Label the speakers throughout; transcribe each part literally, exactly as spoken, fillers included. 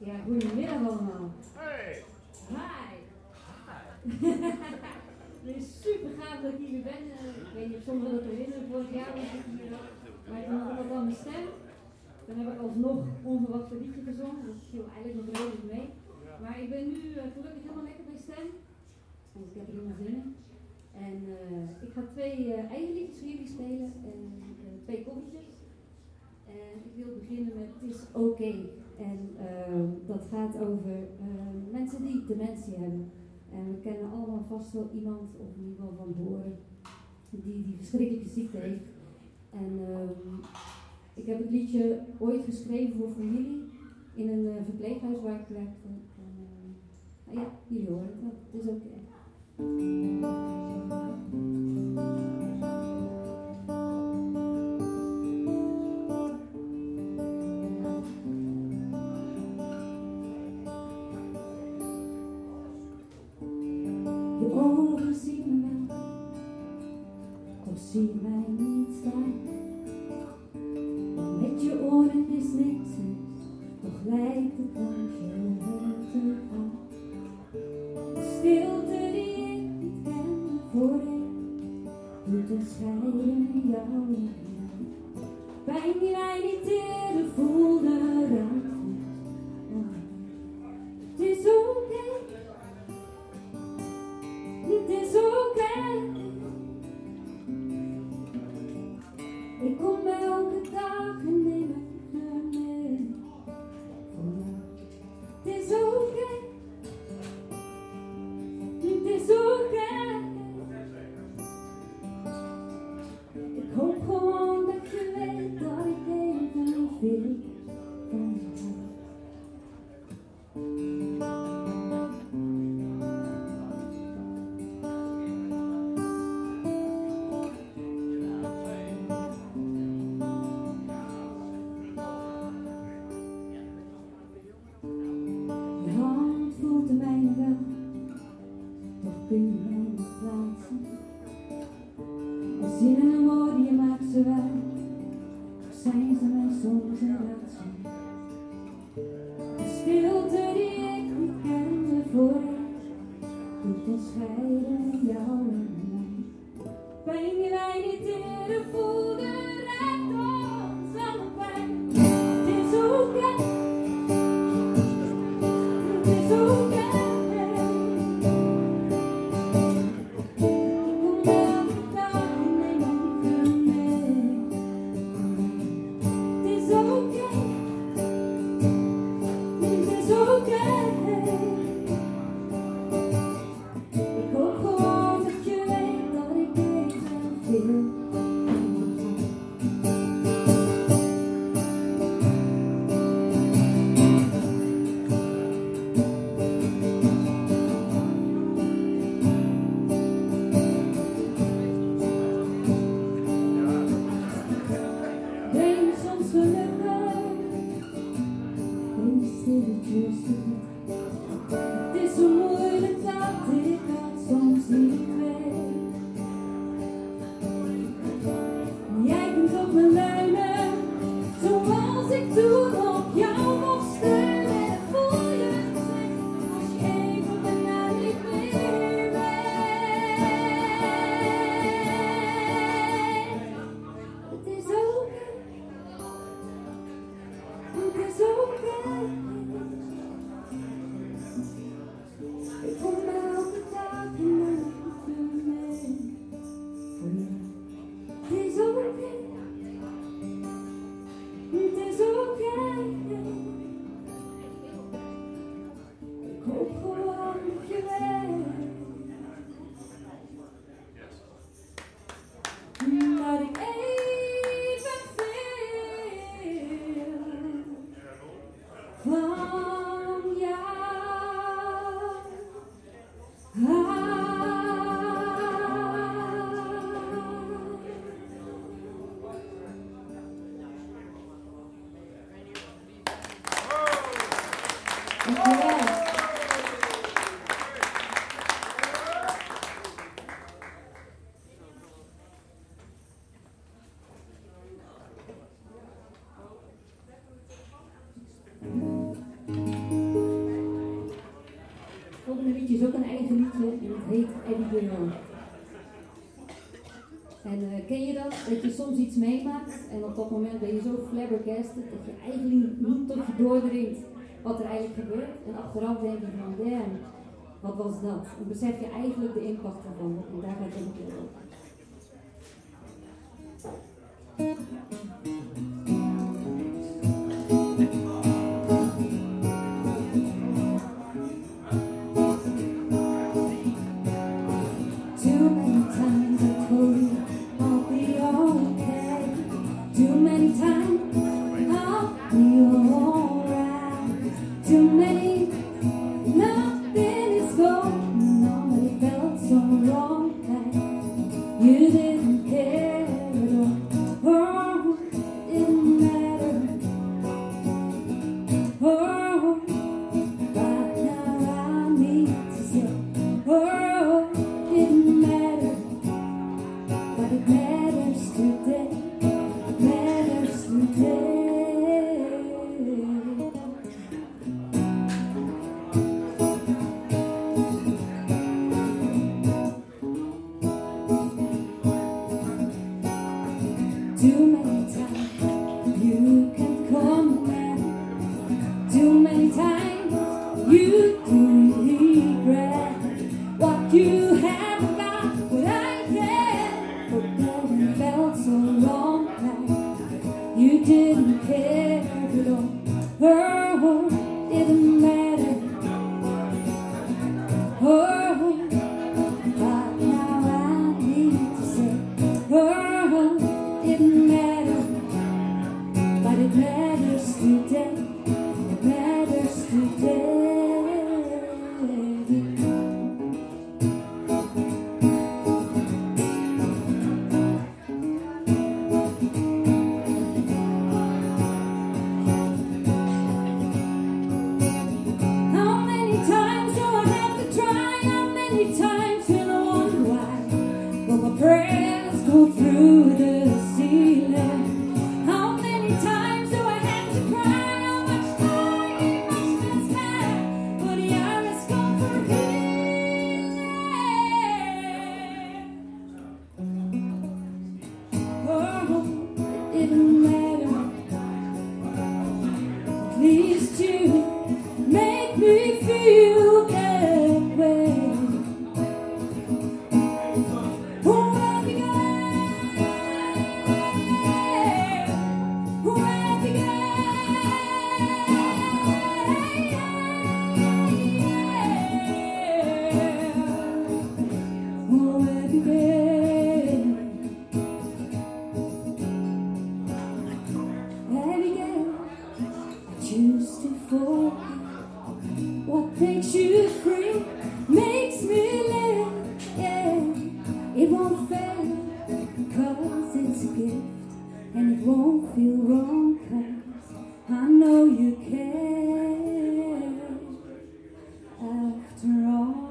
Speaker 1: Ja, goedemiddag allemaal.
Speaker 2: Hey!
Speaker 1: Hi! Het is super gaaf dat ik hier weer ben. Uh, ik weet niet of sommigen dat herinneren, vorig jaar was ik hier, maar ik had wat aan mijn stem. Dan heb ik alsnog onverwacht een liedje gezongen, dat viel eigenlijk nog redelijk mee. Maar ik ben nu uh, gelukkig helemaal lekker bij stem, dus ik heb er helemaal zin in. En uh, ik ga twee uh, eigen liedjes voor jullie spelen en uh, twee koffertjes. En ik wil beginnen met Het is oké. Okay. En uh, dat gaat over uh, mensen die dementie hebben. En we kennen allemaal vast wel iemand, of in ieder geval van horen, die die verschrikkelijke ziekte heeft. En uh, ik heb het liedje ooit geschreven voor familie in een uh, verpleeghuis waar ik werkte. En uh, nou ja, jullie horen het wel. Het is oké. Okay. Je ogen zien me wel, toch zie je mij niet staan. Met je oren is niks, toch lijkt het langs je heen te gaan. De stilte die ik niet kende voorheen, doet ons scheiden jou en mij. Pijn die wij niet eerder voelden raakt ons. Het is oké. Het is oké. Ik kom elke dag en neem het mee voor jou. Het is oké. Het is oké. Ik hoop gewoon dat je weet dat ik even veel van je hou. Kun je mij niet plaatsen? Er zinnen en woorden, je maakt ze wel. Toch zijn ze mij soms een raadsel. De stilte die ik niet kende voorheen, doet ons scheiden, jou en mij. Pijn die wij niet eerder voelden, raakt ons allebei. Het is oké. Het is oké. het heet Eddie Gilmore. En uh, ken je dat? Dat je soms iets meemaakt en op dat moment ben je zo flabbergasted dat je eigenlijk niet tot je doordringt wat er eigenlijk gebeurt. En achteraf denk je van, damn, wat was dat? En besef je eigenlijk de impact ervan. En daar gaat het ook over. Too many times I told you I'll be okay. Too many times I'll be alright. Too many, nothing is going on. It felt so wrong that you didn't care at all. Oh, it didn't matter. Oh, but now I need to say, oh, it didn't matter. But it matters today. It matters today. Too many times you can come back. Too many times you do regret what you have got, what I can. But it felt so long that you didn't care at all. Oh, it didn't matter. Oh, but now I need to say, oh, it didn't matter, but it matters today. It matters today. How many times do I have to try? How many times will I wonder why? Will my prayers go through the ceiling? How many times do I have to cry? How much time must I spend? But the hours come for healing. Oh, it didn't matter. At least you make me feel that way. Oh, I began, oh, I began, oh, I began, I began. I choose to forget. What makes you free makes me live, yeah. It won't fail, cause it's a gift. And it won't feel wrong, cause I know you care, after all.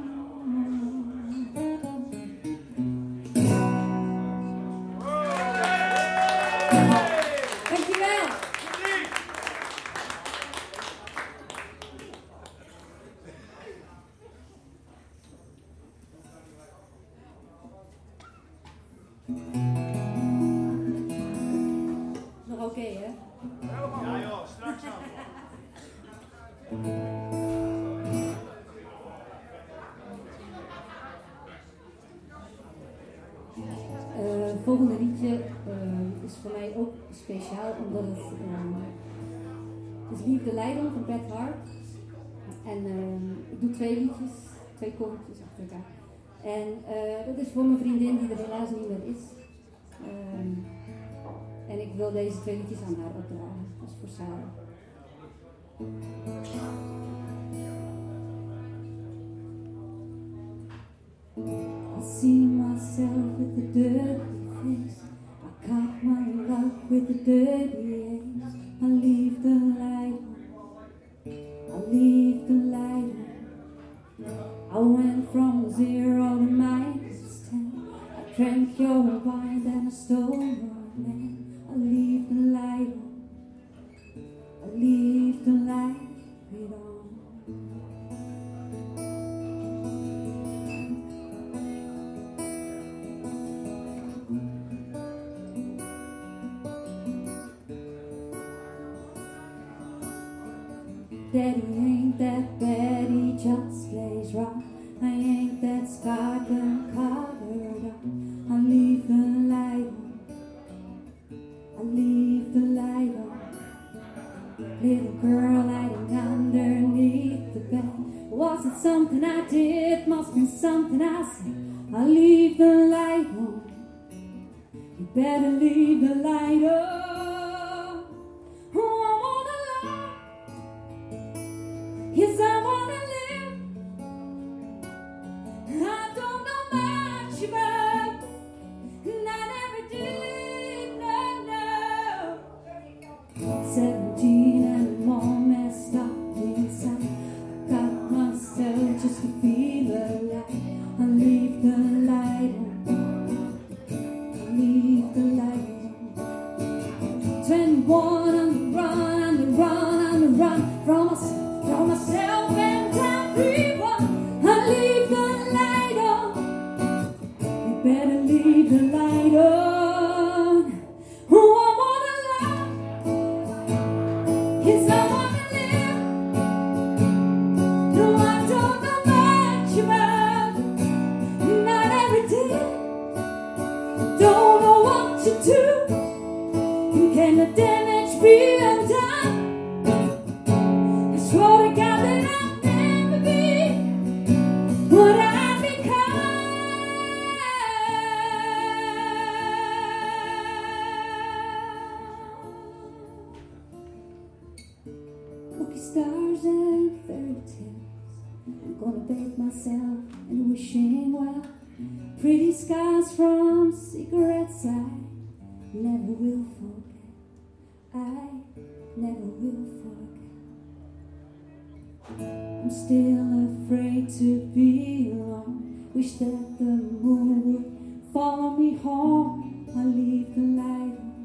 Speaker 1: Dankjewel. Nog oké, hè?
Speaker 2: Ja joh, straks nog.
Speaker 1: Uh, het volgende liedje uh, is voor mij ook speciaal omdat het, uh, het is Liefde Leiden van Beth Hart. En uh, ik doe twee liedjes, twee covertjes achter elkaar. En uh, dat is voor mijn vriendin die er helaas niet meer is. Uh, en ik wil deze twee liedjes aan haar opdragen, dat is voor Sarah. I see myself with the dirty face. I cut my luck with the dirty ace. I leave the light on. I leave the light on. I went from zero to minus ten. I drank your wine, then I stole your man. I leave the light on. I leave the light on.
Speaker 3: that he ain't that bad, he just plays rock. I ain't that scarred and covered up. I leave the light on, I leave the light on. Little girl hiding underneath the bed. Wasn't something I did, must be something I said. I leave the light on, you better leave the light on. Oh, I wanna love, yes, I wanna live. I don't know much about, not every day, no, no. Seventeen and I'm all messed up inside. Got myself just to feel alive. I leave the light on, I leave the light on. Twenty-one on the run, on the run, on the run from myself, from myself and everyone. I leave the light on, you better leave the light on. Oh, I wanna love, yes, I wanna live. No, I don't know much about, not every day. Don't know what to do. Can the damage be undone? I swore to God that I'd never be what I become. Lucky stars and fairy tales. I'm gonna bathe myself in wishing well. Pretty skies from cigarettes I never will forget. I never will forget. I'm still afraid to be alone. Wish that the moon would follow me home. I leave the light on,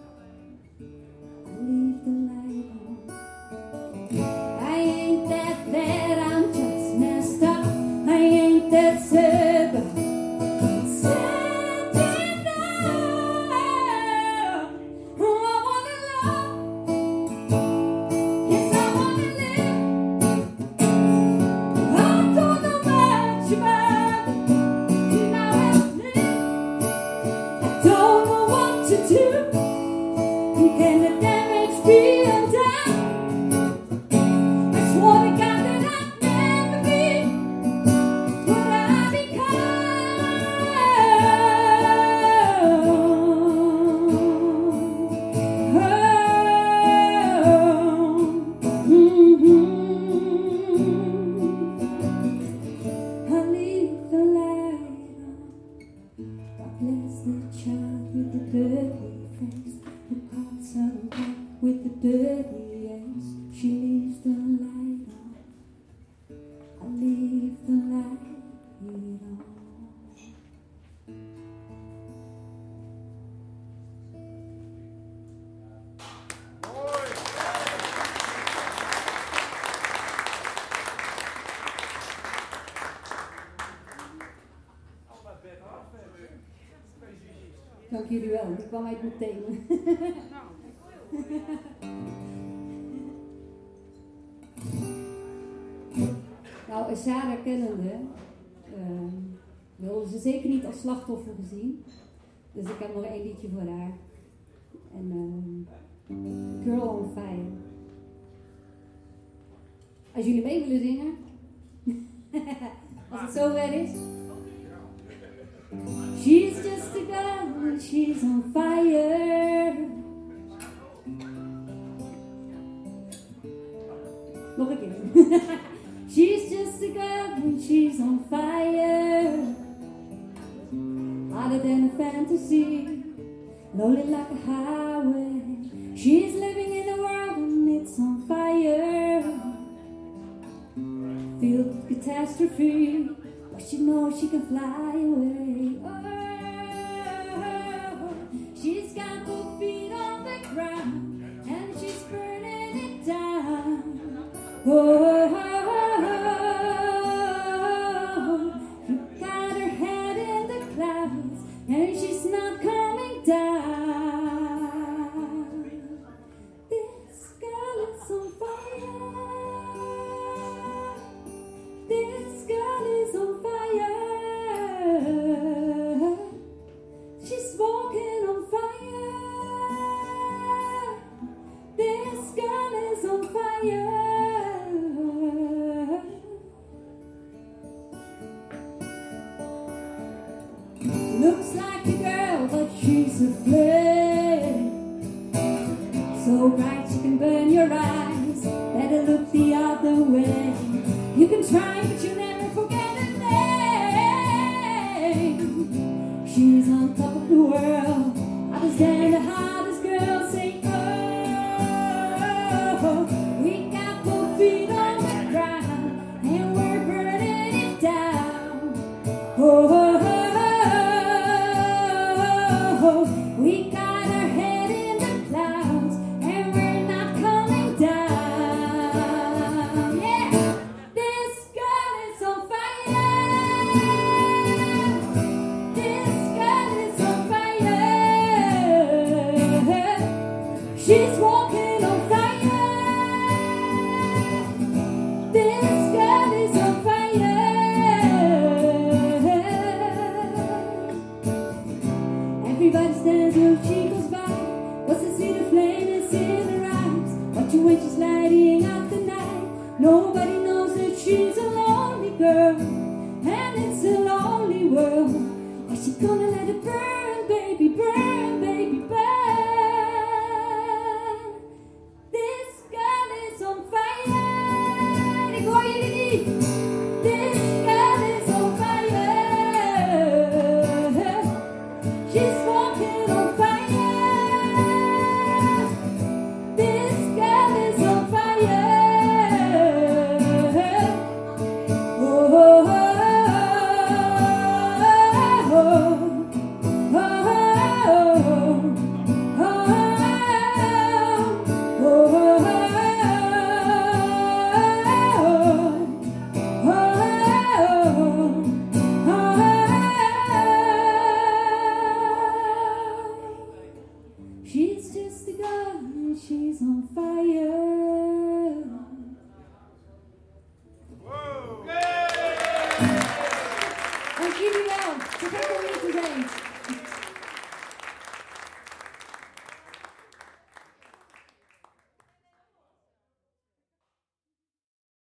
Speaker 3: I leave the light on. I ain't that bad, I'm just messed up. I ain't that sad, but sad enough. Oh, I wanna love, yes, I wanna live. I don't know much about it, now I live. I don't know what to do. Can the damage be undone? I swore to God that I'd never be what I become. I leave the light on. God bless the child with the dirty face, who cuts her back with the dirty ace. She leaves the light on, I leave the light on. Dank jullie wel, die kwam uit mijn tenen. Nou, Sarah kennende uh, wilde ze zeker niet als slachtoffer gezien. Dus ik heb nog één liedje voor haar. En uh, Girl on Fire. Als jullie mee willen zingen. Als het zover is. She's just a girl and she's on fire. Nog een keer. She's just a girl and she's on fire. Hotter than a fantasy, lonely like a highway. She's living in a world and it's on fire. Filled with catastrophe, but she knows she can fly away. Oh, she's got both feet on the ground and she's burning it down. Oh, you got her head in the clouds and she's not coming down. This girl is on fire. so bright you can burn your eyes. Better look the other way. You can try, but you never forget her name. She's on top of the world, hottest and the hottest girl. Say, oh, we got both feet on the ground, and we're burning it down. Oh, oh, oh, oh, we got our head in the clouds, and we're not coming down. Yeah, this girl is on fire. This girl is on fire. She's walking on fire. This girl is on fire. Everybody stands when she goes by. What's the see the flame that's in her eyes? Watching when she's lighting up the night. Nobody knows that she's a lonely girl, and it's a lonely world. Is she gonna let it burn, baby, burn, baby, burn? This girl is on fire. Ik hoor jullie niet. This girl is on fire. She's walking on fire. This girl is on fire. Oh, oh, oh, oh, oh, she's just a girl and she's on fire.